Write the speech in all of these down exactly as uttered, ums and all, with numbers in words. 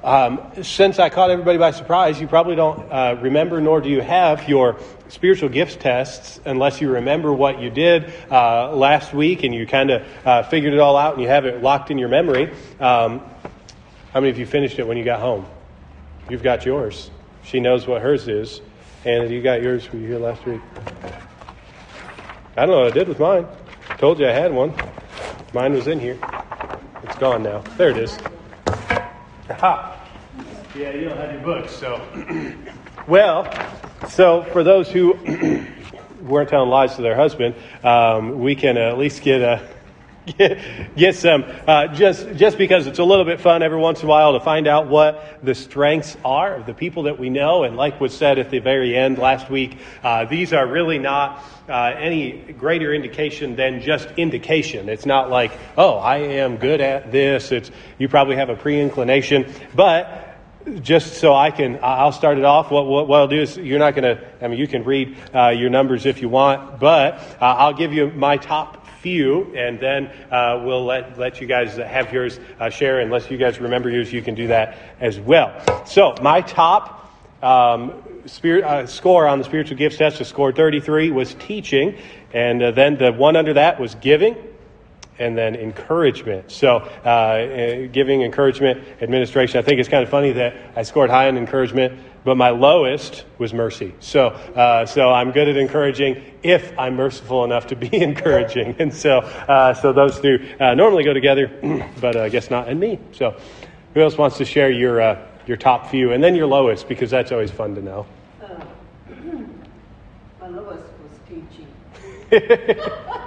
um, since I caught everybody by surprise, you probably don't uh, remember, nor do you have your spiritual gifts tests unless you remember what you did uh, last week and you kind of uh, figured it all out and you have it locked in your memory. Um, how many of you finished it when you got home? You've got yours. She knows what hers is. Hannah, you got yours? Were you here last week? I don't know what I did with mine. Told you I had one. Mine was in here. It's gone now. There it is. Aha. Yeah, you don't have your books, so. Well, so for those who weren't telling lies to their husband, um, we can at least get a get, get some uh, just just because it's a little bit fun every once in a while to find out what the strengths are of the people that we know. And like was said at the very end last week, uh, these are really not uh, any greater indication than just indication. It's not like, oh, I am good at this. It's you probably have a pre-inclination, but just so I can, I'll start it off. What, what, what I'll do is you're not going to, I mean, you can read uh, your numbers if you want, but uh, I'll give you my top few, and then uh, we'll let let you guys have yours uh, share. Unless you guys remember yours, you can do that as well. So my top um, spirit, uh, score on the spiritual gifts test, a score thirty-three, was teaching, and uh, then the one under that was giving. And then encouragement. So uh, giving, encouragement, administration. I think it's kind of funny that I scored high on encouragement, but my lowest was mercy. So uh, so I'm good at encouraging if I'm merciful enough to be encouraging. And so uh, so those two uh, normally go together, but uh, I guess not in me. So who else wants to share your uh, your top few? And then your lowest, because that's always fun to know. Uh, my lowest was teaching.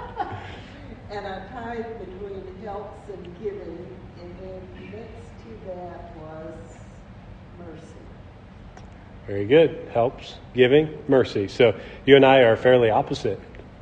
And I tied between helps and giving, and then next to that was mercy. Very good. Helps, giving, mercy. So you and I are fairly opposite.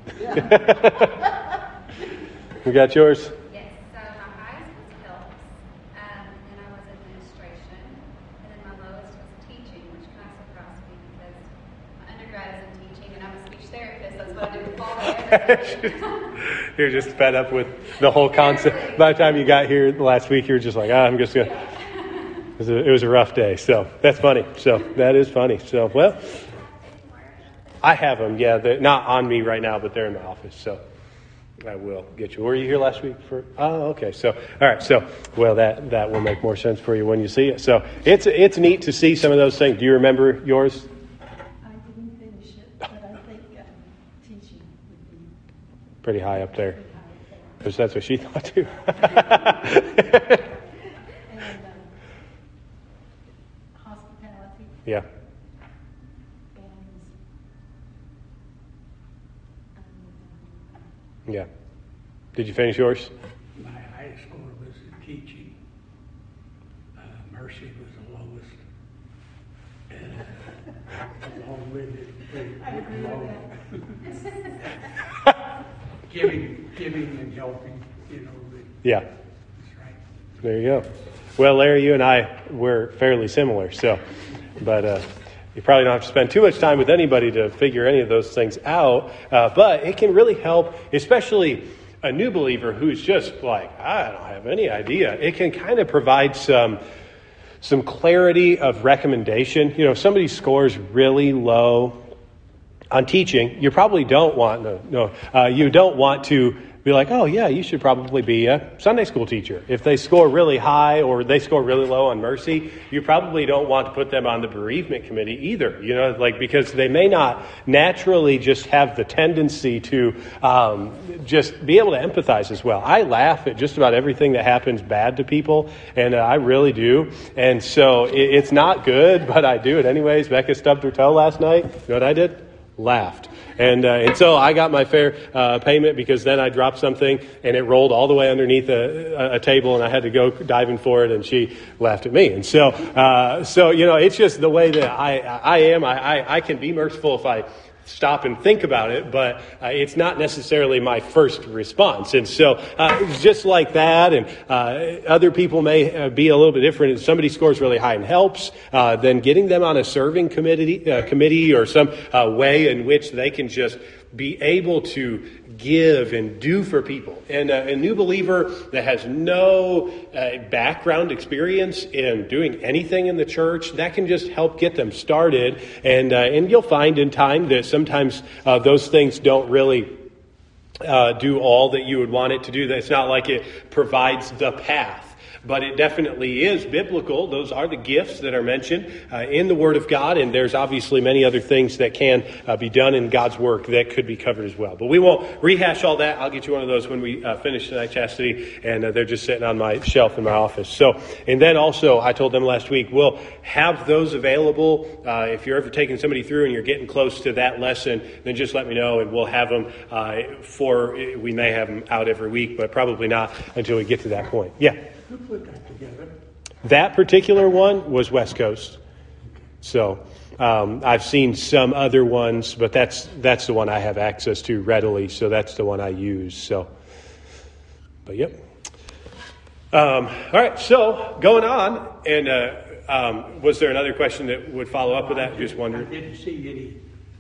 Yeah. You got yours? Yes. So my highest was helps, um, and I was administration, and then my lowest was teaching, which kind of surprised me because my undergrad is in teaching, and I'm a speech therapist. That's what I do with all the You're just fed up with the whole concept. By the time you got here last week, you were just like, ah, I'm just going to... It was a, it was a rough day. So that's funny. So that is funny. So, well, I have them. Yeah, they're not on me right now, but they're in the office. So I will get you. Were you here last week? For? Oh, okay. So, all right. So, well, that, that will make more sense for you when you see it. So it's, it's neat to see some of those things. Do you remember yours? I didn't finish it, but I think um, teaching would be Pretty high up there. pretty high there. Because that's what she thought too. And um, hospitality Yeah. and um, Yeah. Did you finish yours? My highest score was in teaching. Uh, mercy was the lowest. And uh, along with it, it- I agree with along- that. giving, giving and helping, you know, that- Yeah. that's right. There you go. Well, Larry, you and I were fairly similar. So, but uh, you probably don't have to spend too much time with anybody to figure any of those things out. Uh, but it can really help, especially a new believer who's just like, I don't have any idea. It can kind of provide some some clarity of recommendation. You know, if somebody scores really low on teaching, you probably don't want no no uh, you don't want to be like, oh yeah, you should probably be a Sunday school teacher. If they score really high or they score really low on mercy, you probably don't want to put them on the bereavement committee either. You know, like because they may not naturally just have the tendency to um, just be able to empathize as well. I laugh at just about everything that happens bad to people, and uh, I really do. And so it, it's not good, but I do it anyways. Becca stubbed her toe last night. You know what I did? Laughed. And uh, and so I got my fair uh, payment because then I dropped something and it rolled all the way underneath a, a, a table and I had to go diving for it and she laughed at me. And so, uh, so you know, it's just the way that I, I am. I, I, I can be merciful if I stop and think about it, but uh, it's not necessarily my first response. And so uh, just like that, and uh, other people may uh, be a little bit different. If somebody scores really high and helps, uh, then getting them on a serving committee, uh, committee or some uh, way in which they can just be able to give and do for people. And uh, a new believer that has no uh, background experience in doing anything in the church, that can just help get them started. And uh, and you'll find in time that sometimes uh, those things don't really uh, do all that you would want it to do. It's not like it provides the path. But it definitely is biblical. Those are the gifts that are mentioned uh, in the Word of God. And there's obviously many other things that can uh, be done in God's work that could be covered as well. But we won't rehash all that. I'll get you one of those when we uh, finish tonight, Chastity. And uh, they're just sitting on my shelf in my office. So, and then also, I told them last week, we'll have those available. Uh, if you're ever taking somebody through and you're getting close to that lesson, then just let me know and we'll have them uh, for, we may have them out every week, but probably not until we get to that point. Yeah. Who put that together? That particular one was West Coast. So um, I've seen some other ones, but that's that's the one I have access to readily. So that's the one I use. So, but yep. Um, all right. So going on, and uh, um, was there another question that would follow up with that? Just wondering. I didn't see any,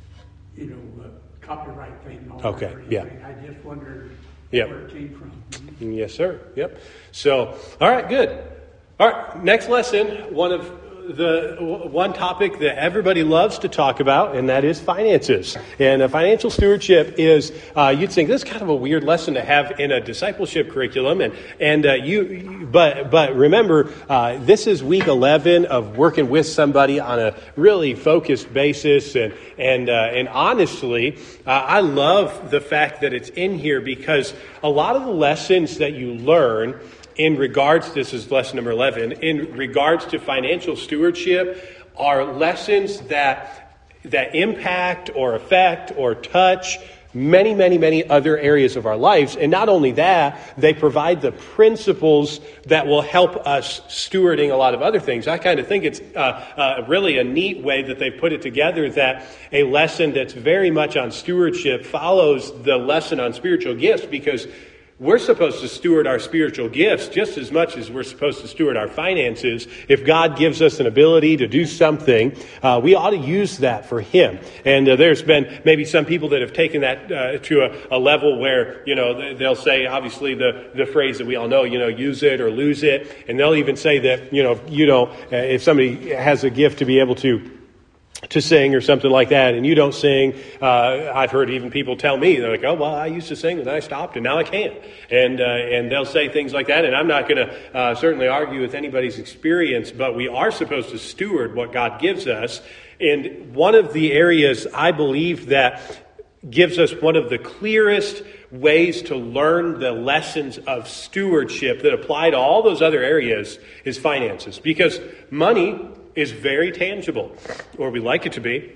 you know, uh, copyright thing on Okay, it or yeah. anything. I just wondered Yep. where it came from. Yes, sir. Yep. So, all right, good. All right, next lesson, one of the one topic that everybody loves to talk about, and that is finances. And uh, financial stewardship is, uh, you'd think this is kind of a weird lesson to have in a discipleship curriculum. And and uh, you, but but remember, uh, this is week eleven of working with somebody on a really focused basis. And and uh, and honestly, uh, I love the fact that it's in here because a lot of the lessons that you learn in regards, this is lesson number eleven, in regards to financial stewardship are lessons that that impact or affect or touch many, many, many other areas of our lives. And not only that, they provide the principles that will help us stewarding a lot of other things. I kind of think it's uh, uh, really a neat way that they've put it together, that a lesson that's very much on stewardship follows the lesson on spiritual gifts, because we're supposed to steward our spiritual gifts just as much as we're supposed to steward our finances. If God gives us an ability to do something, uh, we ought to use that for Him. And uh, there's been maybe some people that have taken that uh, to a, a level where, you know, they'll say, obviously, the, the phrase that we all know, you know, use it or lose it. And they'll even say that, you know, you know, uh, if somebody has a gift to be able to to sing or something like that, and you don't sing. Uh, I've heard even people tell me, they're like, oh, well, I used to sing, and then I stopped, and now I can't. And uh, and they'll say things like that, and I'm not going to uh, certainly argue with anybody's experience, but we are supposed to steward what God gives us. And one of the areas I believe that gives us one of the clearest ways to learn the lessons of stewardship that apply to all those other areas is finances. Because money is very tangible, or we like it to be.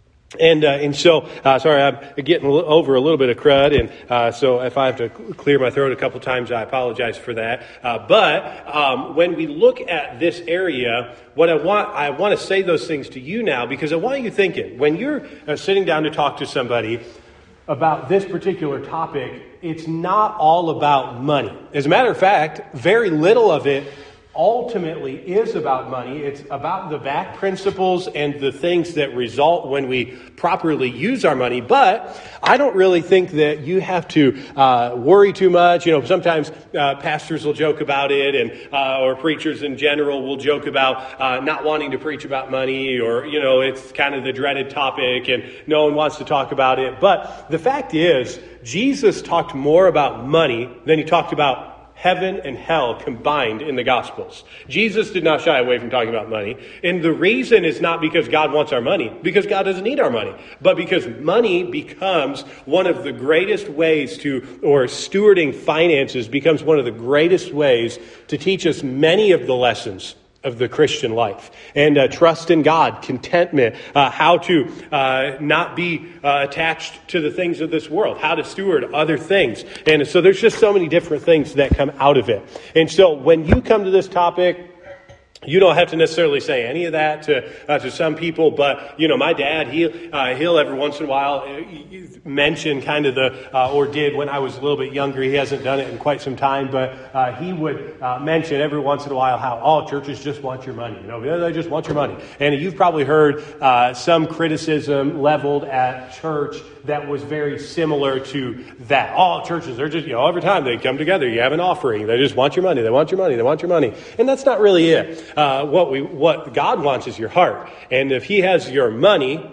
And uh, and so, uh, sorry, I'm getting over a little bit of crud, and uh, so if I have to clear my throat a couple times, I apologize for that. Uh, but um, when we look at this area, what I want, I want to say those things to you now, because I want you thinking, when you're uh, sitting down to talk to somebody about this particular topic, it's not all about money. As a matter of fact, very little of it ultimately is about money. It's about the back principles and the things that result when we properly use our money. But I don't really think that you have to uh, worry too much. You know, sometimes uh, pastors will joke about it, and uh, or preachers in general will joke about uh, not wanting to preach about money, or, you know, it's kind of the dreaded topic and no one wants to talk about it. But the fact is, Jesus talked more about money than he talked about heaven and hell combined in the Gospels. Jesus did not shy away from talking about money. And the reason is not because God wants our money, because God doesn't need our money, but because money becomes one of the greatest ways to, or stewarding finances becomes one of the greatest ways to teach us many of the lessons of the Christian life. And uh, trust in God, contentment, uh, how to uh, not be uh, attached to the things of this world, how to steward other things. And so there's just so many different things that come out of it. And so when you come to this topic, You don't have to necessarily say any of that to uh, to some people, but you know, my dad, he uh, he'll every once in a while mention kind of the uh, or did when I was a little bit younger. He hasn't done it in quite some time, but uh, he would uh, mention every once in a while how all churches just want your money. You know, they just want your money. And you've probably heard uh, some criticism leveled at church that was very similar to that. All churches, they're just, you know, every time they come together, you have an offering. They just want your money. They want your money. They want your money. And that's not really it. Uh, what we, what God wants is your heart. And if he has your money,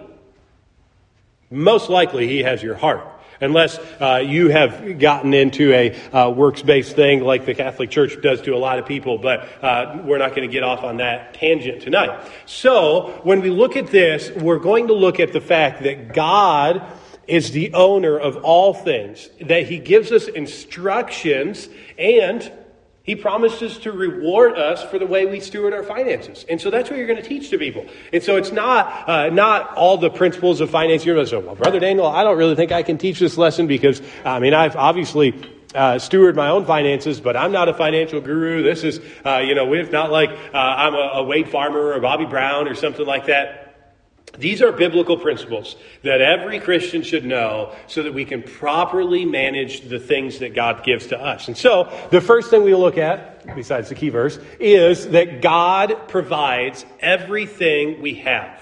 most likely he has your heart. Unless uh, you have gotten into a uh, works-based thing like the Catholic Church does to a lot of people, but uh, we're not going to get off on that tangent tonight. So when we look at this, we're going to look at the fact that God is the owner of all things, that he gives us instructions, and he promises to reward us for the way we steward our finances. And so that's what you're going to teach to people. And so it's not uh, not all the principles of finance. You're going to say, well, Brother Daniel, I don't really think I can teach this lesson because, I mean, I've obviously uh, steward my own finances, but I'm not a financial guru. This is, uh, you know, it's not like uh, I'm a, a Wade Farmer or Bobby Brown or something like that. These are biblical principles that every Christian should know so that we can properly manage the things that God gives to us. And so the first thing we look at, besides the key verse, is that God provides everything we have.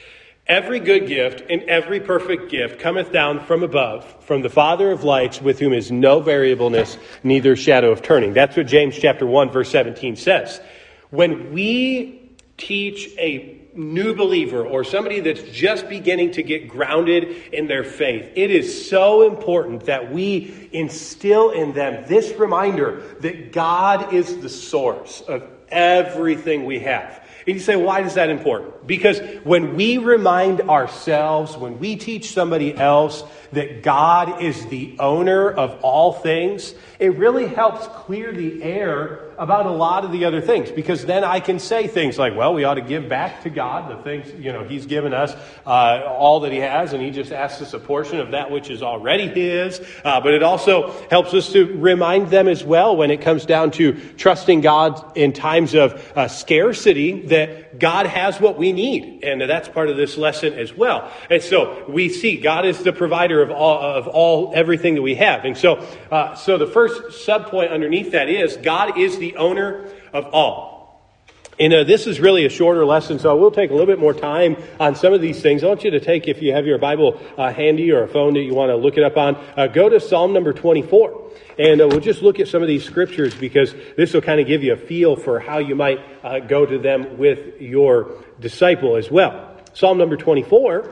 Every good gift and every perfect gift cometh down from above, from the Father of lights, with whom is no variableness, neither shadow of turning. That's what James chapter one, verse seventeen says. When we teach a new believer or somebody that's just beginning to get grounded in their faith, it is so important that we instill in them this reminder that God is the source of everything we have. And you say, why is that important? Because when we remind ourselves, when we teach somebody else that God is the owner of all things, it really helps clear the air about a lot of the other things. Because then I can say things like, well, we ought to give back to God the things, you know, he's given us uh, all that he has, and he just asks us a portion of that which is already his. Uh, but it also helps us to remind them as well when it comes down to trusting God in times of uh, scarcity, that God has what we need. And that's part of this lesson as well. And so we see God is the provider of all, of all everything that we have. And so, uh, so the first sub point underneath that is God is the owner of all. And uh, this is really a shorter lesson, so we'll take a little bit more time on some of these things. I want you to take, if you have your Bible uh, handy or a phone that you want to look it up on, uh, go to Psalm number twenty-four. And uh, we'll just look at some of these scriptures because this will kind of give you a feel for how you might uh, go to them with your disciple as well. Psalm number twenty-four.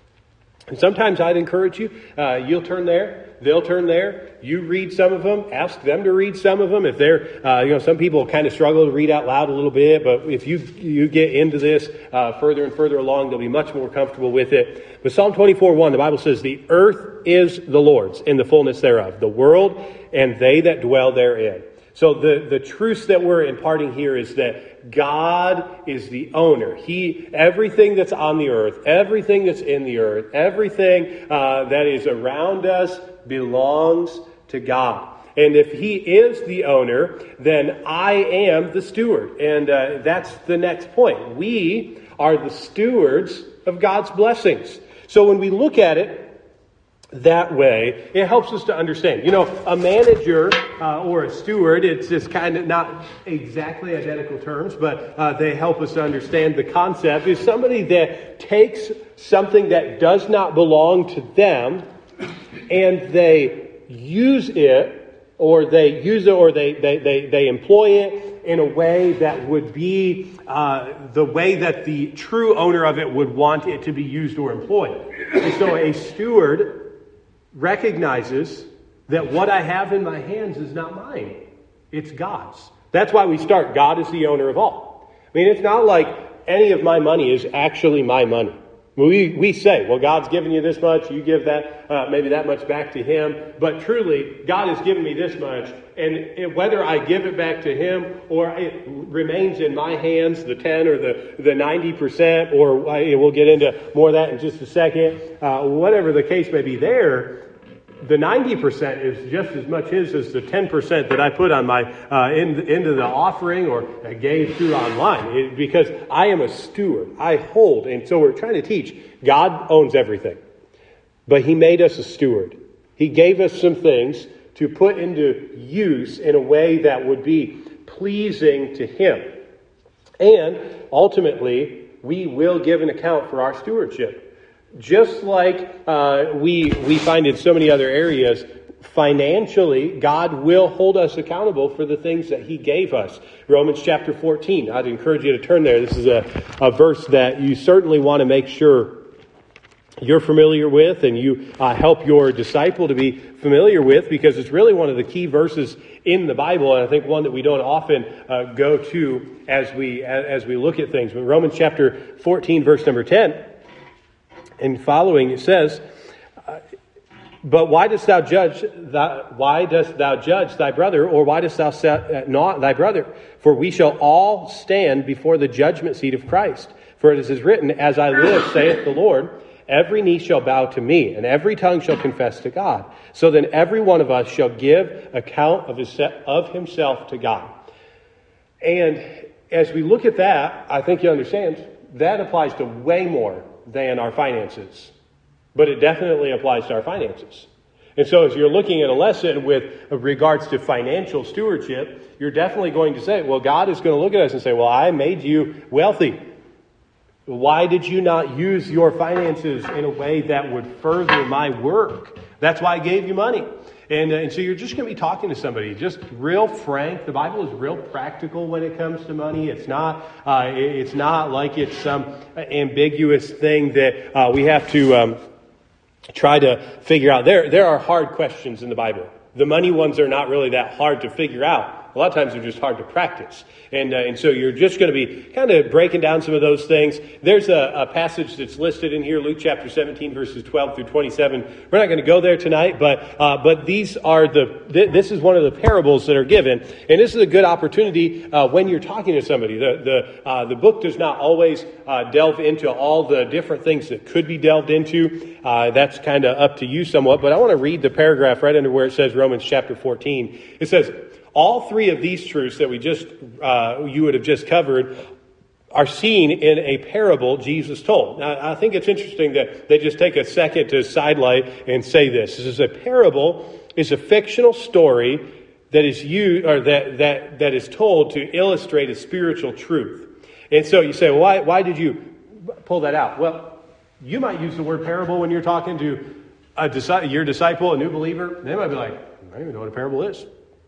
And sometimes I'd encourage you, uh, you'll turn there, they'll turn there, you read some of them, ask them to read some of them. If they're, uh, you know, some people kind of struggle to read out loud a little bit, but if you you get into this uh, further and further along, they'll be much more comfortable with it. But Psalm twenty-four one, the Bible says, the earth is the Lord's and the fullness thereof, the world and they that dwell therein. So the, the truth that we're imparting here is that God is the owner. He, everything that's on the earth, everything that's in the earth, everything uh, that is around us belongs to God. And if he is the owner, then I am the steward. And uh, that's the next point. We are the stewards of God's blessings. So when we look at it that way, it helps us to understand. You know, a manager uh, or a steward, it's just kind of not exactly identical terms, but uh, they help us to understand the concept, is somebody that takes something that does not belong to them and they use it, or they use it, or they, they, they, they employ it in a way that would be uh, the way that the true owner of it would want it to be used or employed. And so a steward recognizes that what I have in my hands is not mine. It's God's. That's why we start. God is the owner of all. I mean, it's not like any of my money is actually my money. We we say, well, God's given you this much, you give that, uh, maybe that much back to him. But truly, God has given me this much. And it, whether I give it back to him or it remains in my hands, the ten or the, the ninety percent, or I, we'll get into more of that in just a second, uh, whatever the case may be there, the ninety percent is just as much his as the ten percent that I put on my uh, in, into the offering or gave through online. It, because I am a steward. I hold. And so we're trying to teach God owns everything. But he made us a steward. He gave us some things to put into use in a way that would be pleasing to him. And ultimately, we will give an account for our stewardship. Just like uh, we we find in so many other areas, financially, God will hold us accountable for the things that he gave us. Romans chapter fourteen. I'd encourage you to turn there. This is a, a verse that you certainly want to make sure you're familiar with, and you uh, help your disciple to be familiar with, because it's really one of the key verses in the Bible, and I think one that we don't often uh, go to as we as we look at things. But Romans chapter fourteen, verse number ten and following, it says, uh, "But why dost thou judge? Thy, why dost thou judge thy brother, or why dost thou set not thy brother? For we shall all stand before the judgment seat of Christ. For it is written, As I live, saith the Lord, every knee shall bow to me, and every tongue shall confess to God. So then every one of us shall give account of, his, of himself to God." And as we look at that, I think you understand, that applies to way more than our finances. But it definitely applies to our finances. And so as you're looking at a lesson with regards to financial stewardship, you're definitely going to say, well, God is going to look at us and say, well, I made you wealthy. Why did you not use your finances in a way that would further my work? That's why I gave you money. And, uh, and so you're just going to be talking to somebody, just real frank. The Bible is real practical when it comes to money. It's not uh, it's not like it's some ambiguous thing that uh, we have to um, try to figure out. There, there are hard questions in the Bible. The money ones are not really that hard to figure out. A lot of times they're just hard to practice. And uh, and so you're just going to be kind of breaking down some of those things. There's a, a passage that's listed in here, Luke chapter seventeen, verses twelve through twenty-seven. We're not going to go there tonight, but uh, but these are the, th- this is one of the parables that are given. And this is a good opportunity uh, when you're talking to somebody. The, the, uh, the book does not always uh, delve into all the different things that could be delved into. Uh, that's kind of up to you somewhat. But I want to read the paragraph right under where it says Romans chapter fourteen. It says, all three of these truths that we just uh, you would have just covered are seen in a parable Jesus told. Now, I think it's interesting that they just take a second to sidelight and say this. This is a parable is a fictional story that is used or that that that is told to illustrate a spiritual truth. And so you say, well, why why did you pull that out? Well, you might use the word parable when you're talking to a your disciple, a new believer. They might be like, I don't even know what a parable is.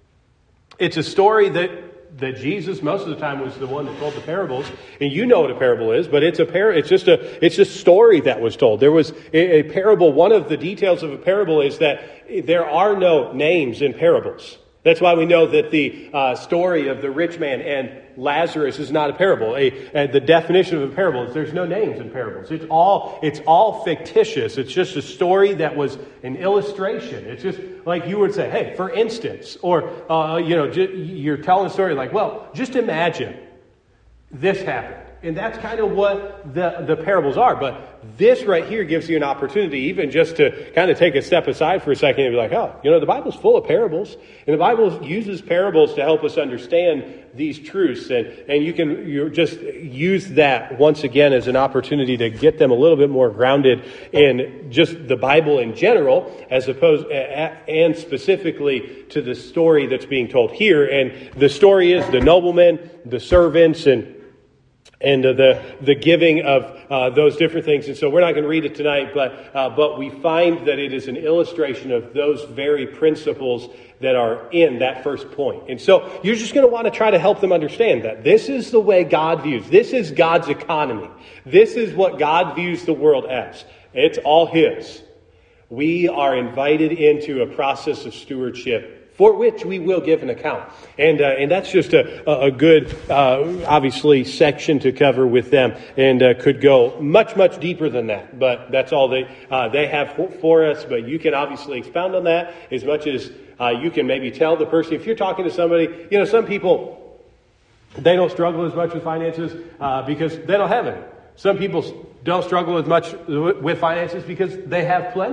It's a story that, that Jesus, most of the time, was the one that told the parables. And you know what a parable is, but it's a par- It's just a it's a story that was told. There was a, a parable. One of the details of a parable is that there are no names in parables. That's why we know that the uh, story of the rich man and Lazarus is not a parable. A, a, the definition of a parable is there's no names in parables. It's all it's all fictitious. It's just a story that was an illustration. It's just like you would say, hey, for instance, or uh, you know, j- you're telling a story like, well, just imagine this happened. And that's kind of what the, the parables are. But this right here gives you an opportunity even just to kind of take a step aside for a second and be like, oh, you know, the Bible's full of parables. And the Bible uses parables to help us understand these truths. And, and you can you just use that once again as an opportunity to get them a little bit more grounded in just the Bible in general, as opposed and specifically to the story that's being told here. And the story is the noblemen, the servants, and And uh, the the giving of uh, those different things. And so we're not going to read it tonight, but uh, but we find that it is an illustration of those very principles that are in that first point. And so you're just going to want to try to help them understand that this is the way God views. This is God's economy. This is what God views the world as. It's all His. We are invited into a process of stewardship for which we will give an account. And uh, and that's just a, a good, uh, obviously, section to cover with them, and uh, could go much, much deeper than that. But that's all they uh, they have for, for us. But you can obviously expound on that as much as uh, you can maybe tell the person. If you're talking to somebody, you know, some people, they don't struggle as much with finances uh, because they don't have any. Some people don't struggle as much with finances because they have plenty.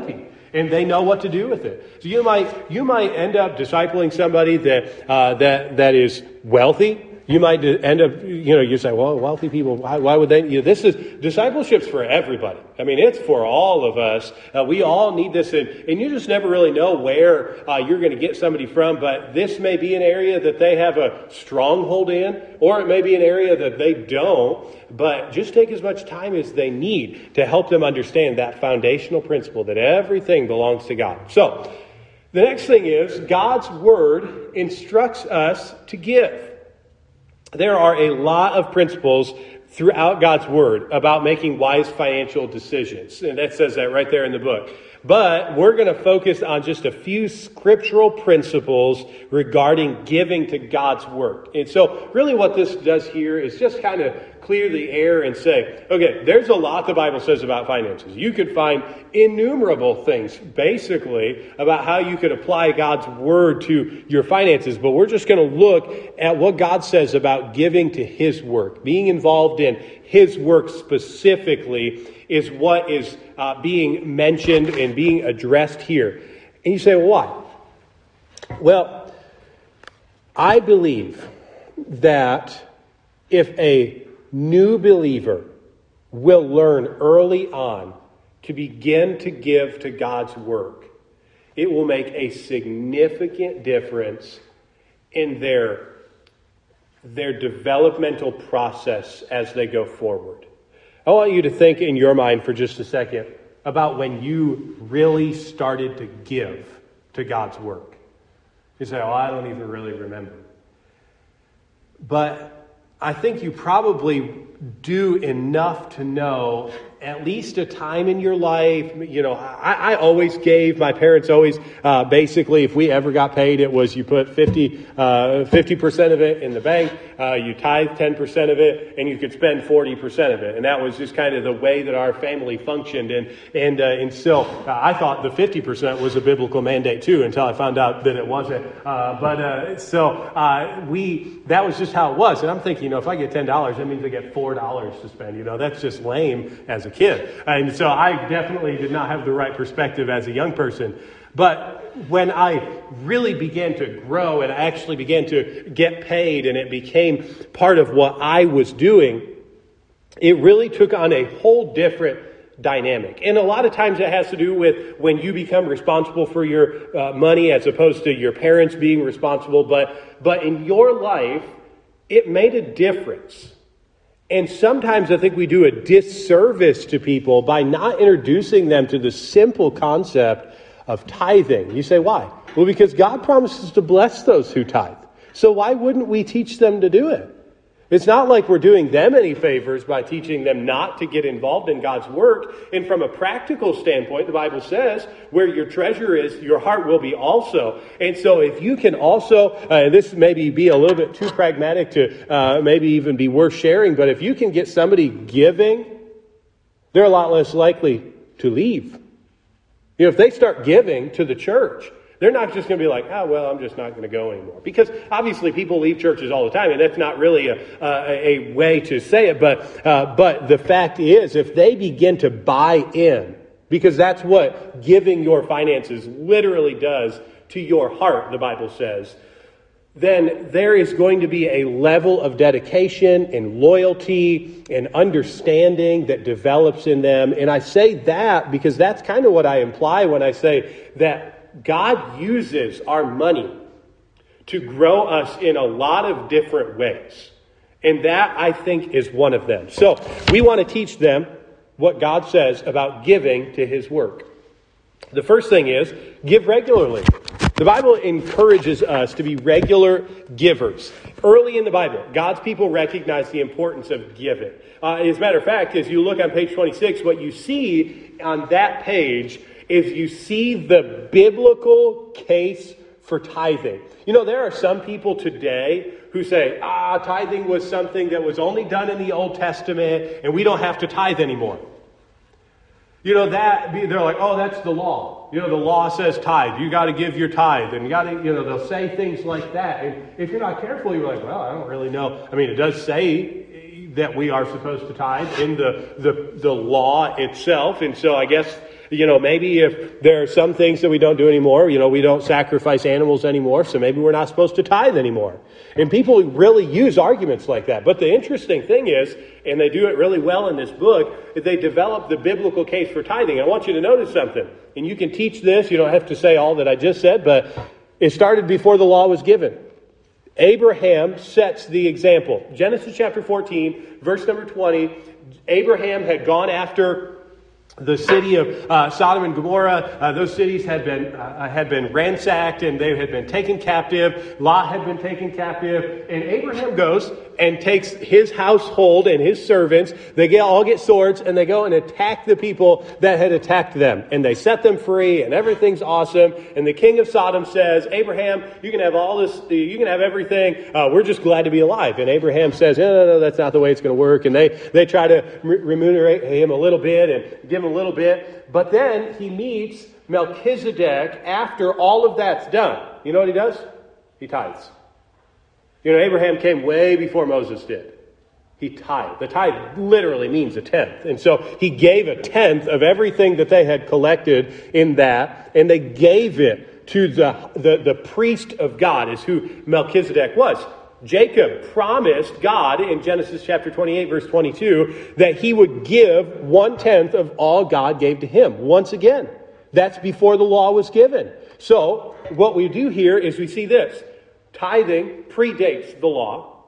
and they know what to do with it. So you might you might end up discipling somebody that uh, that that is wealthy. You might end up, you know, you say, well, wealthy people, why, why would they? You know, this is, discipleship's for everybody. I mean, it's for all of us. Uh, we all need this, and, and you just never really know where uh, you're going to get somebody from, but this may be an area that they have a stronghold in, or it may be an area that they don't, but just take as much time as they need to help them understand that foundational principle that everything belongs to God. So, the next thing is, God's Word instructs us to give. There are a lot of principles throughout God's Word about making wise financial decisions. And that says that right there in the book. But we're going to focus on just a few scriptural principles regarding giving to God's work. And so really what this does here is just kind of clear the air and say, okay, there's a lot the Bible says about finances. You could find innumerable things, basically, about how you could apply God's word to your finances. But we're just going to look at what God says about giving to His work. Being involved in His work specifically is what is uh, being mentioned and being addressed here. And you say, well, why? Well, I believe that if a new believer will learn early on to begin to give to God's work, it will make a significant difference in their, their developmental process as they go forward. I want you to think in your mind for just a second about when you really started to give to God's work. You say, oh, I don't even really remember. But I think you probably do enough to know at least a time in your life. You know, I, I always gave, my parents always, uh, basically, if we ever got paid, it was you put fifty, uh, fifty percent of it in the bank, uh, you tithe ten percent of it, and you could spend forty percent of it. And that was just kind of the way that our family functioned. And, and, uh, and so uh, I thought the fifty percent was a biblical mandate too, until I found out that it wasn't. Uh, but, uh, so, uh, we, that was just how it was. And I'm thinking, you know, if I get ten dollars, that means I get four dollars to spend. You know, that's just lame as a kid. And so I definitely did not have the right perspective as a young person. But when I really began to grow and I actually began to get paid and it became part of what I was doing, it really took on a whole different dynamic. And a lot of times it has to do with when you become responsible for your uh, money as opposed to your parents being responsible. But, but in your life, it made a difference. And sometimes I think we do a disservice to people by not introducing them to the simple concept of tithing. You say, why? Well, because God promises to bless those who tithe. So why wouldn't we teach them to do it? It's not like we're doing them any favors by teaching them not to get involved in God's work. And from a practical standpoint, the Bible says, where your treasure is, your heart will be also. And so if you can also, uh, and this maybe be a little bit too pragmatic to uh, maybe even be worth sharing, but if you can get somebody giving, they're a lot less likely to leave. You know, if they start giving to the church, they're not just going to be like, oh, well, I'm just not going to go anymore. Because obviously people leave churches all the time, and that's not really a, a, a way to say it. But, uh, but the fact is, if they begin to buy in, because that's what giving your finances literally does to your heart, the Bible says, then there is going to be a level of dedication and loyalty and understanding that develops in them. And I say that because that's kind of what I imply when I say that God uses our money to grow us in a lot of different ways. And that, I think, is one of them. So we want to teach them what God says about giving to His work. The first thing is, give regularly. The Bible encourages us to be regular givers. Early in the Bible, God's people recognized the importance of giving. Uh, as a matter of fact, as you look on page twenty-six, what you see on that page is you see the biblical case for tithing. You know, there are some people today who say, ah, tithing was something that was only done in the Old Testament and we don't have to tithe anymore. You know, that they're like, oh, that's the law. You know, the law says tithe. You got to give your tithe. And you got to, you know, they'll say things like that. And if you're not careful, you're like, well, I don't really know. I mean, it does say that we are supposed to tithe in the, the, the law itself. And so I guess You know, maybe if there are some things that we don't do anymore, you know, we don't sacrifice animals anymore, so maybe we're not supposed to tithe anymore. And people really use arguments like that. But the interesting thing is, and they do it really well in this book, is they develop the biblical case for tithing. I want you to notice something. And you can teach this, you don't have to say all that I just said, but it started before the law was given. Abraham sets the example. Genesis chapter fourteen, verse number twenty, Abraham had gone after the city of uh, Sodom and Gomorrah. Uh, those cities had been uh, had been ransacked and they had been taken captive. Lot had been taken captive. And Abraham goes and takes his household and his servants. They get, all get swords and they go and attack the people that had attacked them. And they set them free and everything's awesome. And the king of Sodom says, Abraham, you can have all this, you can have everything. Uh, we're just glad to be alive. And Abraham says, no, no, no, that's not the way it's going to work. And they, they try to re- remunerate him a little bit and give him a little bit. But then he meets Melchizedek after all of that's done. You know what he does? He tithes. You know, Abraham came way before Moses did. He tithed. The tithe literally means a tenth. And so he gave a tenth of everything that they had collected in that, and they gave it to the, the, the priest of God, is who Melchizedek was. Jacob promised God in Genesis chapter twenty-eight, verse twenty-two, that he would give one-tenth of all God gave to him. Once again, that's before the law was given. So what we do here is we see this. Tithing predates the law.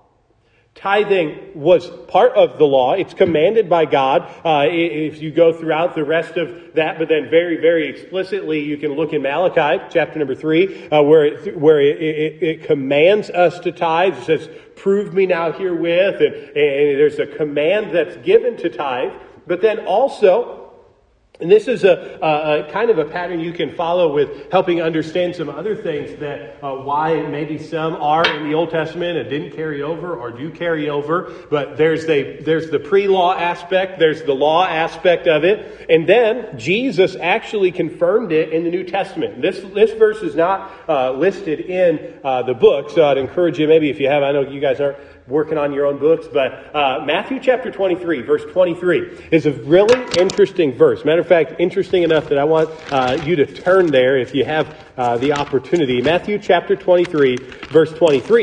Tithing was part of the law. It's commanded by God. Uh, if you go throughout the rest of that, but then very, very explicitly, you can look in Malachi chapter number three, uh, where it, where it, it, it commands us to tithe. It says, "Prove me now herewith," and, and there's a command that's given to tithe. But then also, and this is a, a, a kind of a pattern you can follow with helping understand some other things that uh, why maybe some are in the Old Testament and didn't carry over or do carry over. But there's the, there's the pre-law aspect. There's the law aspect of it. And then Jesus actually confirmed it in the New Testament. This, this verse is not uh, listed in uh, the book. So I'd encourage you, maybe if you have, I know you guys aren't working on your own books, but uh, Matthew chapter twenty-three, verse twenty-three is a really interesting verse. Matter of fact, interesting enough that I want uh, you to turn there if you have uh, the opportunity. Matthew chapter twenty-three, verse twenty-three.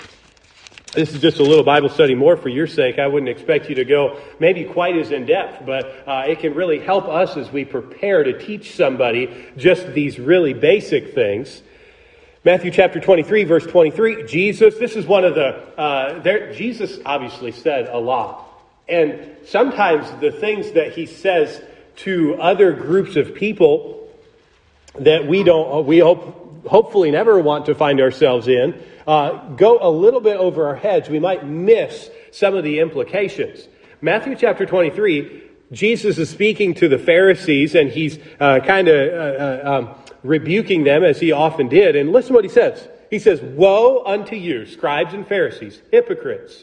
This is just a little Bible study more for your sake. I wouldn't expect you to go maybe quite as in depth, but uh, it can really help us as we prepare to teach somebody just these really basic things. Matthew chapter twenty-three, verse twenty-three, Jesus, this is one of the, uh, there, Jesus obviously said a lot. And sometimes the things that he says to other groups of people that we don't, we hope, hopefully never want to find ourselves in, uh, go a little bit over our heads. We might miss some of the implications. Matthew chapter twenty-three, Jesus is speaking to the Pharisees, and he's uh, kind of uh, uh, um, rebuking them, as he often did. And listen to what he says. He says, "Woe unto you, scribes and Pharisees, hypocrites!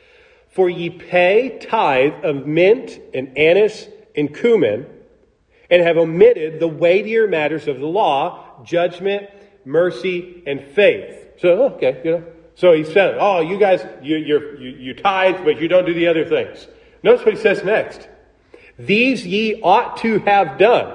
For ye pay tithe of mint and anise and cumin, and have omitted the weightier matters of the law, judgment, mercy, and faith." So, okay, you know. So he said, "Oh, you guys, you you're, you you tithe, but you don't do the other things." Notice what he says next. "These ye ought to have done,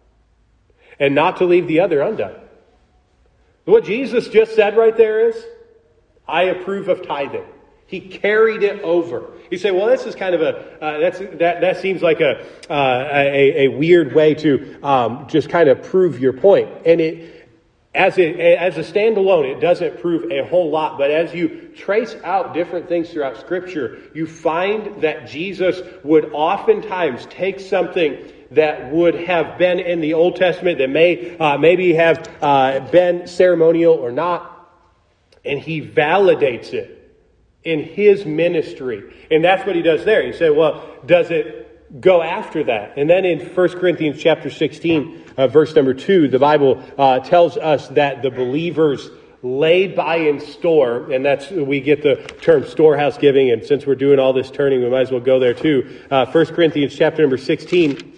and not to leave the other undone." What Jesus just said right there is, I approve of tithing. He carried it over. You say, well, this is kind of a, uh, that's, that, that seems like a, uh, a, a weird way to um, just kind of prove your point. And it, as a, as a standalone, it doesn't prove a whole lot. But as you trace out different things throughout Scripture, you find that Jesus would oftentimes take something that would have been in the Old Testament, that may uh, maybe have uh, been ceremonial or not, and he validates it in his ministry. And that's what he does there. You say, well, does it go after that? And then in First Corinthians chapter sixteen, uh, verse number two, the Bible uh, tells us that the believers laid by in store, and that's, we get the term storehouse giving, and since we're doing all this turning, we might as well go there too. Uh, First Corinthians chapter number sixteen,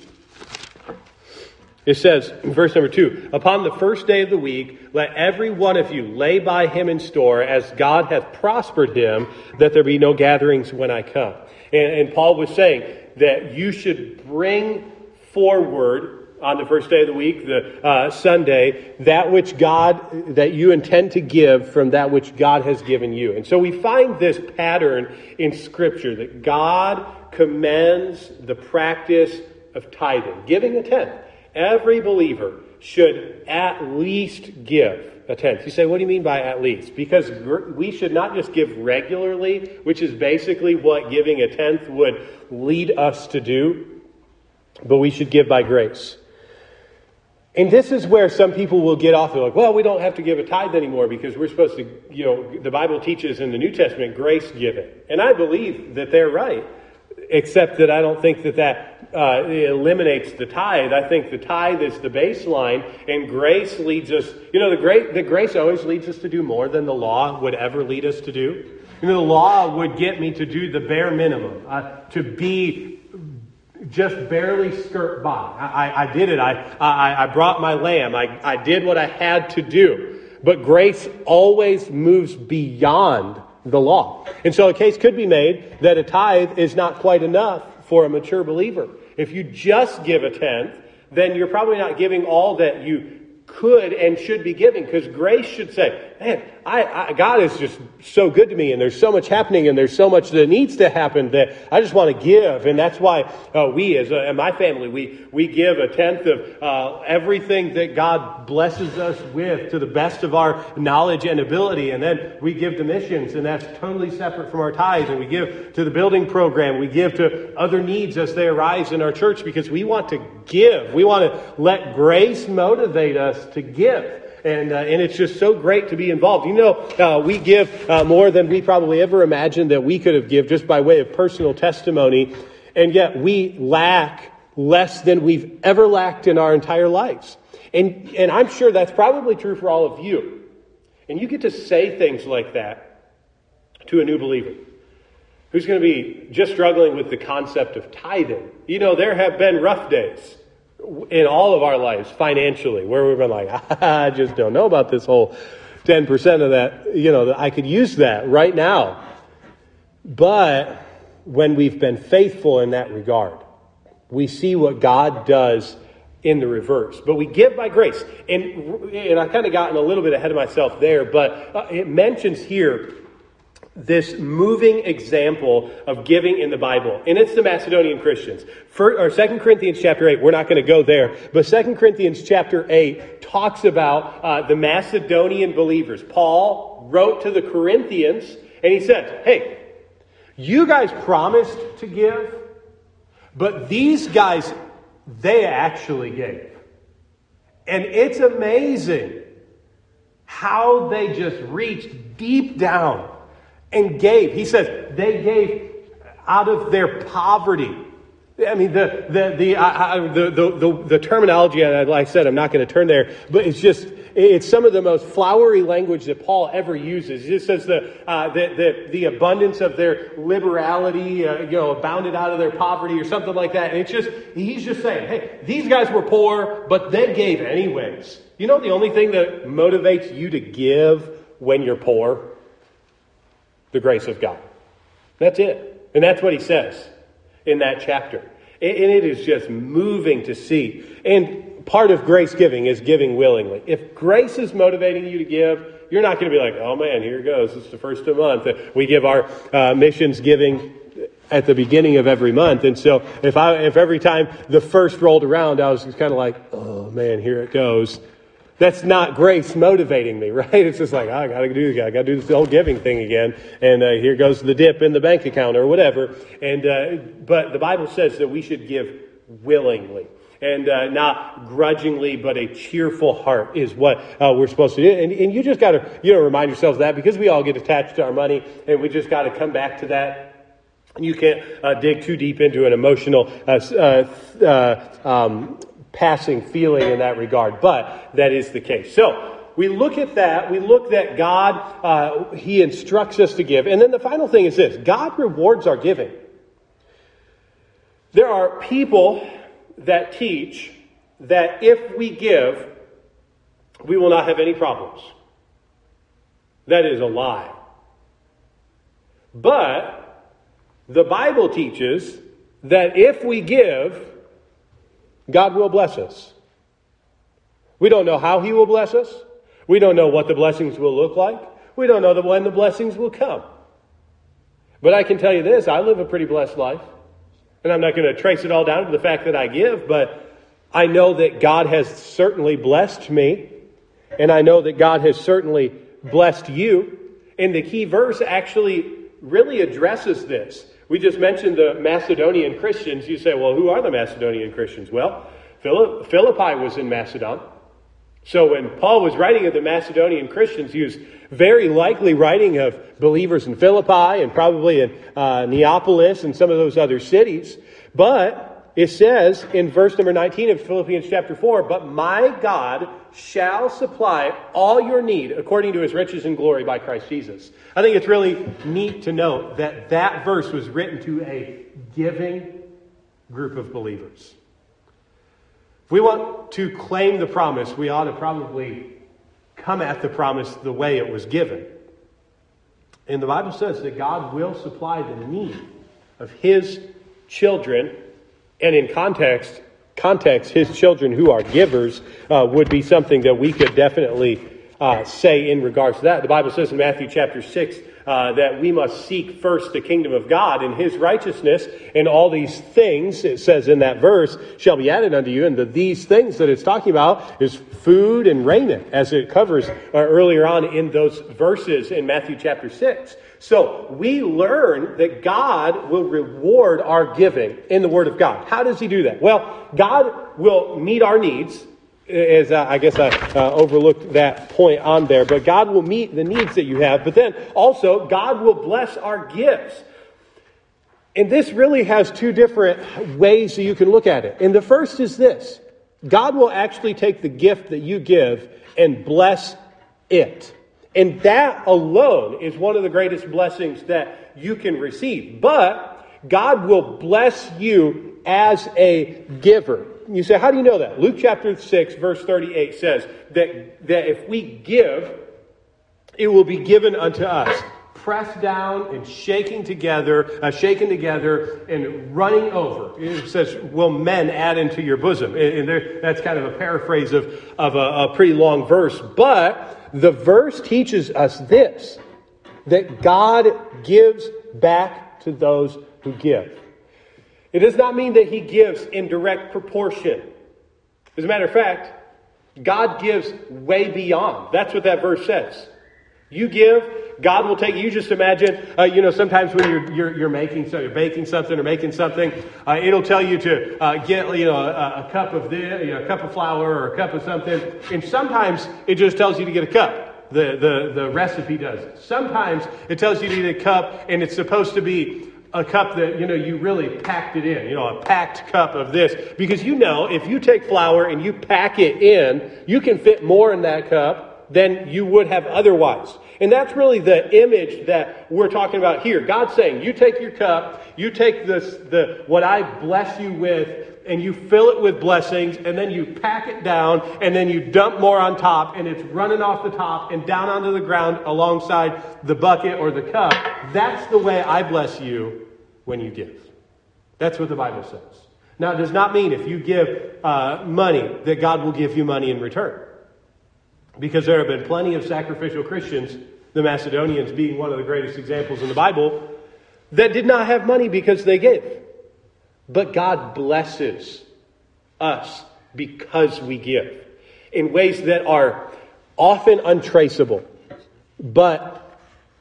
it says, verse number two, "Upon the first day of the week, let every one of you lay by him in store, as God hath prospered him, that there be no gatherings when I come." And, and Paul was saying that you should bring forward on the first day of the week, the uh, Sunday, that which God, that you intend to give from that which God has given you. And so we find this pattern in Scripture that God commends the practice of tithing, giving a tenth. Every believer should at least give a tenth. You say, what do you mean by at least? Because we should not just give regularly, which is basically what giving a tenth would lead us to do, but we should give by grace. And this is where some people will get off. They're like, well, we don't have to give a tithe anymore because we're supposed to, you know, the Bible teaches in the New Testament grace giving. And I believe that they're right, except that I don't think that that uh, eliminates the tithe. I think the tithe is the baseline, and grace leads us, you know, the, great, the grace always leads us to do more than the law would ever lead us to do. You know, the law would get me to do the bare minimum, uh, to be just barely skirt by. I, I, I did it. I, I, I brought my lamb. I, I did what I had to do. But grace always moves beyond the law. And so a case could be made that a tithe is not quite enough for a mature believer. If you just give a tenth, then you're probably not giving all that you could and should be giving, because grace should say, man, I, I, God is just so good to me, and there's so much happening, and there's so much that needs to happen that I just want to give. And that's why uh, we, as a, in my family, we, we give a tenth of uh, everything that God blesses us with to the best of our knowledge and ability. And then we give to missions, and that's totally separate from our tithes. And we give to the building program. We give to other needs as they arise in our church, because we want to give. We want to let grace motivate us to give. And uh, and it's just so great to be involved. You know, uh, we give uh, more than we probably ever imagined that we could have given, just by way of personal testimony. And yet we lack less than we've ever lacked in our entire lives. And and I'm sure that's probably true for all of you. And you get to say things like that to a new believer who's going to be just struggling with the concept of tithing. You know, there have been rough days in all of our lives financially, where we've been like, I just don't know about this whole ten percent of that, you know, I could use that right now. But when we've been faithful in that regard, we see what God does in the reverse. But we give by grace. And, and I've kind of gotten a little bit ahead of myself there, but uh, it mentions here this moving example of giving in the Bible. And it's the Macedonian Christians. For, or Second Corinthians chapter eight, we're not going to go there, but Second Corinthians chapter eight talks about uh, the Macedonian believers. Paul wrote to the Corinthians, and he said, hey, you guys promised to give, but these guys, they actually gave. And it's amazing how they just reached deep down and gave. He says they gave out of their poverty. I mean, the the the I, I, the, the the the terminology, and like I said, I'm not going to turn there, but it's just it's some of the most flowery language that Paul ever uses. He just says the uh, the, the the abundance of their liberality, uh, you know, abounded out of their poverty, or something like that. And it's just he's just saying, hey, these guys were poor, but they gave anyways. You know, the only thing that motivates you to give when you're poor. The grace of God. That's it. And that's what he says in that chapter. And it is just moving to see. And part of grace giving is giving willingly. If grace is motivating you to give, you're not going to be like, oh man, here it goes. It's the first of the month. We give our uh, missions giving at the beginning of every month. And so if I if every time the first rolled around, I was just kind of like, oh man, here it goes. That's not grace motivating me, right? It's just like, oh, I got to do, I got to do this whole giving thing again, and uh, here goes the dip in the bank account or whatever. And uh, but the Bible says that we should give willingly and uh, not grudgingly, but a cheerful heart is what uh, we're supposed to do. And, and you just got to, you know, remind yourselves of that, because we all get attached to our money, and we just got to come back to that. You can't uh, dig too deep into an emotional Uh, uh, uh, um, passing feeling in that regard, but that is the case. So we look at that. We look that God, uh, He instructs us to give. And then the final thing is this. God rewards our giving. There are people that teach that if we give, we will not have any problems. That is a lie. But the Bible teaches that if we give, God will bless us. We don't know how he will bless us. We don't know what the blessings will look like. We don't know when the blessings will come. But I can tell you this, I live a pretty blessed life. And I'm not going to trace it all down to the fact that I give, but I know that God has certainly blessed me. And I know that God has certainly blessed you. And the key verse actually really addresses this. We just mentioned the Macedonian Christians. You say, well, who are the Macedonian Christians? Well, Philippi was in Macedon. So when Paul was writing of the Macedonian Christians, he was very likely writing of believers in Philippi and probably in uh, Neapolis and some of those other cities. But it says in verse number nineteen of Philippians chapter four, but my God shall supply all your need according to his riches and glory by Christ Jesus. I think it's really neat to note that that verse was written to a giving group of believers. If we want to claim the promise, we ought to probably come at the promise the way it was given. And the Bible says that God will supply the need of his children, and in context, context, his children who are givers uh, would be something that we could definitely uh, say in regards to that. The Bible says in Matthew chapter six uh, that we must seek first the kingdom of God and his righteousness, and all these things, it says in that verse, shall be added unto you. And the these things that it's talking about is food and raiment, as it covers uh, earlier on in those verses in Matthew chapter six. So we learn that God will reward our giving in the Word of God. How does he do that? Well, God will meet our needs. As uh, I guess I uh, overlooked that point on there. But God will meet the needs that you have. But then also, God will bless our gifts. And this really has two different ways that you can look at it. And the first is this. God will actually take the gift that you give and bless it. And that alone is one of the greatest blessings that you can receive. But God will bless you as a giver. You say, how do you know that? Luke chapter six, verse thirty-eight says that, that if we give, it will be given unto us. Pressed down and shaking together, uh, shaken together and running over. It says, will men add into your bosom? And there, that's kind of a paraphrase of, of a, a pretty long verse. But the verse teaches us this, that God gives back to those who give. It does not mean that he gives in direct proportion. As a matter of fact, God gives way beyond. That's what that verse says. You give, God will take. You just imagine, uh, you know, sometimes when you're you're, you're making, so you're baking something or making something, uh, it'll tell you to uh, get, you know, a, a cup of this, you know, a cup of flour or a cup of something. And sometimes it just tells you to get a cup. The the the recipe does it. Sometimes it tells you to get a cup, and it's supposed to be a cup that, you know, you really packed it in, you know, a packed cup of this. Because, you know, if you take flour and you pack it in, you can fit more in that cup than you would have otherwise. And that's really the image that we're talking about here. God's saying, you take your cup, you take this, the what I bless you with, and you fill it with blessings, and then you pack it down, and then you dump more on top, and it's running off the top and down onto the ground alongside the bucket or the cup. That's the way I bless you when you give. That's what the Bible says. Now, it does not mean if you give uh, money that God will give you money in return. Because there have been plenty of sacrificial Christians, the Macedonians being one of the greatest examples in the Bible, that did not have money because they gave. But God blesses us because we give in ways that are often untraceable. But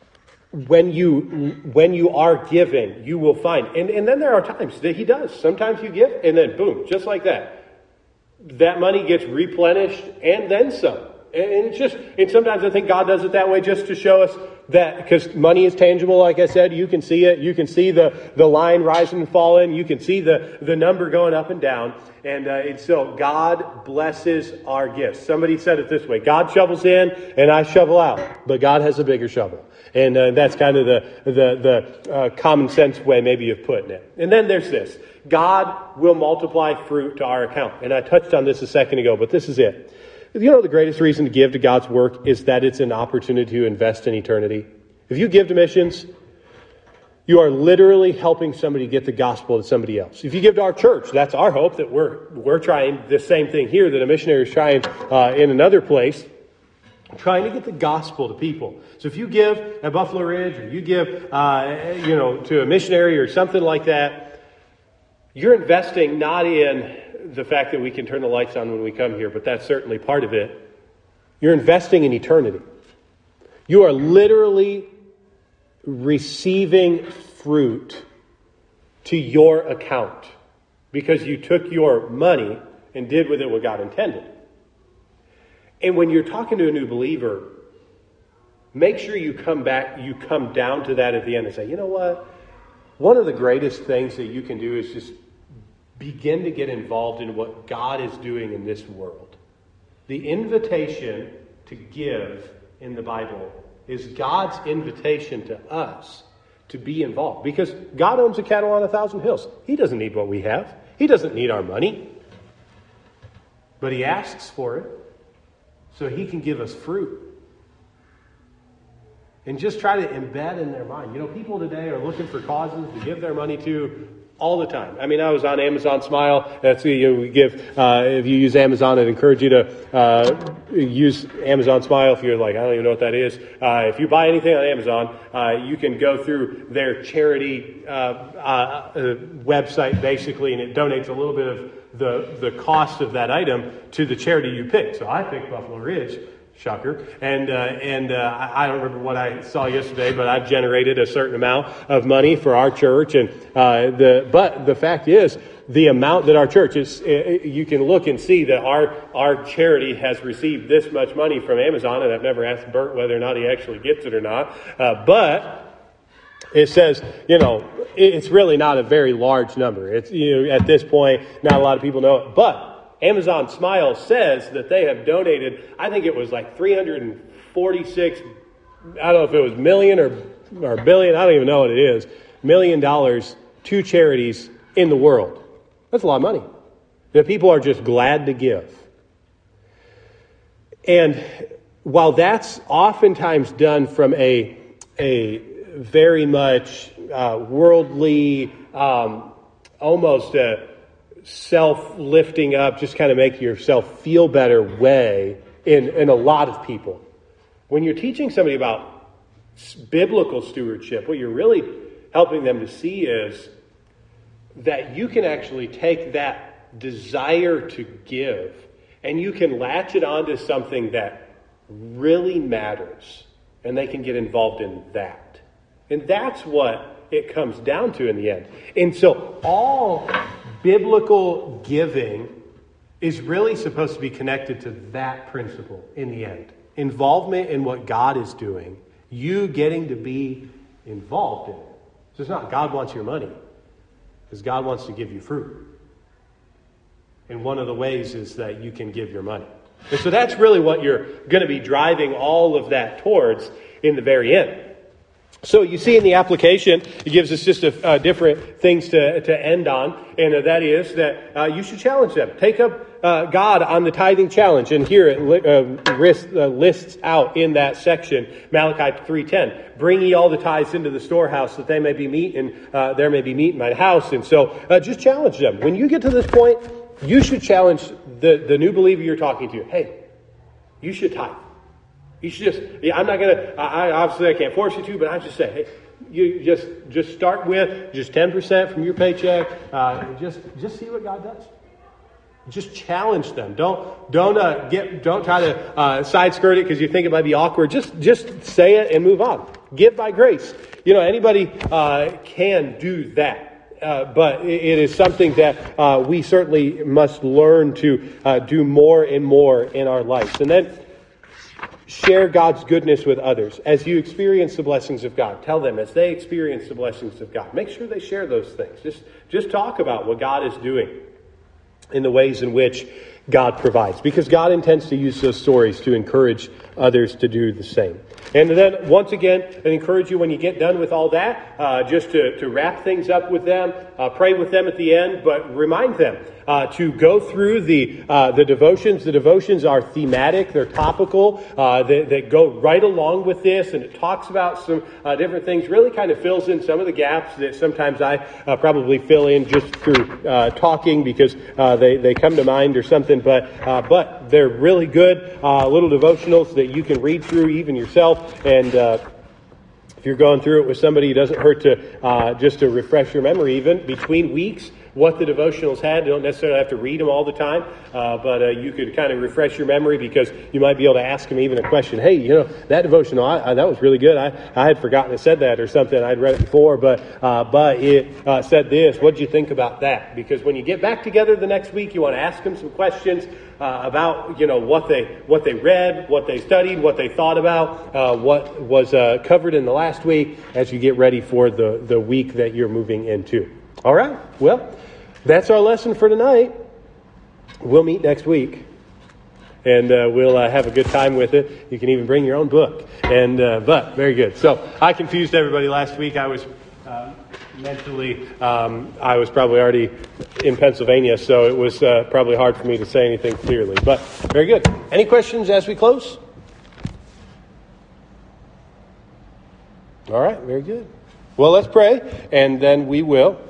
when you when you are giving, you will find. And, and then there are times that he does. Sometimes you give and then boom, just like that. That money gets replenished and then some. And it's just, and sometimes I think God does it that way just to show us that, because money is tangible, like I said, you can see it. You can see the, the line rising and falling. You can see the, the number going up and down. And, uh, and so God blesses our gifts. Somebody said it this way, God shovels in and I shovel out, but God has a bigger shovel. And uh, that's kind of the, the, the uh, common sense way maybe of putting it. And then there's this, God will multiply fruit to our account. And I touched on this a second ago, but this is it. You know, the greatest reason to give to God's work is that it's an opportunity to invest in eternity. If you give to missions, You are literally helping somebody get the gospel to somebody else. If you give to our church, that's our hope, that we're we're trying the same thing here that a missionary is trying uh, in another place, trying to get the gospel to people. So if you give at Buffalo Ridge, or you give uh, you know to a missionary or something like that, you're investing not in the fact that we can turn the lights on when we come here, but that's certainly part of it. You're investing in eternity. You are literally receiving fruit to your account because you took your money and did with it what God intended. And when you're talking to a new believer, make sure you come back, you come down to that at the end and say, you know what? One of the greatest things that you can do is just begin to get involved in what God is doing in this world. The invitation to give in the Bible is God's invitation to us to be involved. Because God owns the cattle on a thousand hills. He doesn't need what we have. He doesn't need our money. But He asks for it so He can give us fruit. And just try to embed in their mind. You know, people today are looking for causes to give their money to all the time. I mean, I was on Amazon Smile. That's you know, we give. Uh, if you use Amazon, I'd encourage you to uh, use Amazon Smile. If you're like, I don't even know what that is. Uh, if you buy anything on Amazon, uh, you can go through their charity uh, uh, uh, website basically, and it donates a little bit of the the cost of that item to the charity you pick. So I picked Buffalo Ridge. Shocker. And uh, and uh, I don't remember what I saw yesterday, but I've generated a certain amount of money for our church. And uh, the but the fact is, the amount that our church is, uh, you can look and see that our our charity has received this much money from Amazon. And I've never asked Bert whether or not he actually gets it or not. Uh, but it says, you know, it's really not a very large number. It's you know at this point, not a lot of people know it, but Amazon Smile says that they have donated, I think it was like three hundred forty-six, I don't know if it was million or, or billion, I don't even know what it is, million dollars to charities in the world. That's a lot of money that people are just glad to give. And while that's oftentimes done from a, a very much uh, worldly, um, almost a self-lifting up, just kind of make yourself feel better way in, in a lot of people. When you're teaching somebody about biblical stewardship, what you're really helping them to see is that you can actually take that desire to give and you can latch it onto something that really matters, and they can get involved in that. And that's what it comes down to in the end. And so all biblical giving is really supposed to be connected to that principle in the end. Involvement in what God is doing. You getting to be involved in it. So it's not God wants your money, because God wants to give you fruit. And one of the ways is that you can give your money. And so that's really what you're going to be driving all of that towards in the very end. So you see in the application, it gives us just a, uh, different things to, to end on. And uh, that is that uh, you should challenge them. Take up uh, God on the tithing challenge. And here it li- uh, lists, uh, lists out in that section, Malachi three ten. Bring ye all the tithes into the storehouse that they may be meat, and uh, there may be meat in my house. And so uh, just challenge them. When you get to this point, you should challenge the, the new believer you're talking to. Hey, you should tithe. You should just, yeah, I'm not going to, I obviously I can't force you to, but I just say, hey, you just just start with just ten percent from your paycheck. Uh, just just see what God does. Just challenge them. Don't don't uh, get don't try to uh, side skirt it because you think it might be awkward. Just just say it and move on. Give by grace. You know, anybody uh, can do that. Uh, but it is something that uh, we certainly must learn to uh, do more and more in our lives. And then share God's goodness with others. As you experience the blessings of God, tell them as they experience the blessings of God. Make sure they share those things. Just, just talk about what God is doing in the ways in which God provides, because God intends to use those stories to encourage others to do the same. And then, once again, I encourage you when you get done with all that, uh, just to, to wrap things up with them, uh, pray with them at the end, but remind them uh, to go through the uh, the devotions. The devotions are thematic, they're topical, uh, they, they go right along with this, and it talks about some uh, different things, really kind of fills in some of the gaps that sometimes I uh, probably fill in just through uh, talking because uh, they, they come to mind or something, but, uh, but they're really good uh, little devotionals that you can read through even yourself. And uh, if you're going through it with somebody, it doesn't hurt to uh, just to refresh your memory even between weeks what the devotionals had. You don't necessarily have to read them all the time, uh, but uh, you could kind of refresh your memory because you might be able to ask them even a question. Hey, you know, that devotional, I, I, that was really good. I, I had forgotten it said that or something. I'd read it before, but uh, but it uh, said this. What did you think about that? Because when you get back together the next week, you want to ask them some questions uh, about, you know, what they what they read, what they studied, what they thought about, uh, what was uh, covered in the last week as you get ready for the, the week that you're moving into. All right. Well, that's our lesson for tonight. We'll meet next week, and uh, we'll uh, have a good time with it. You can even bring your own book. And uh, but very good. So I confused everybody last week. I was uh, mentally, um, I was probably already in Pennsylvania, so it was uh, probably hard for me to say anything clearly. But very good. Any questions as we close? All right. Very good. Well, let's pray, and then we will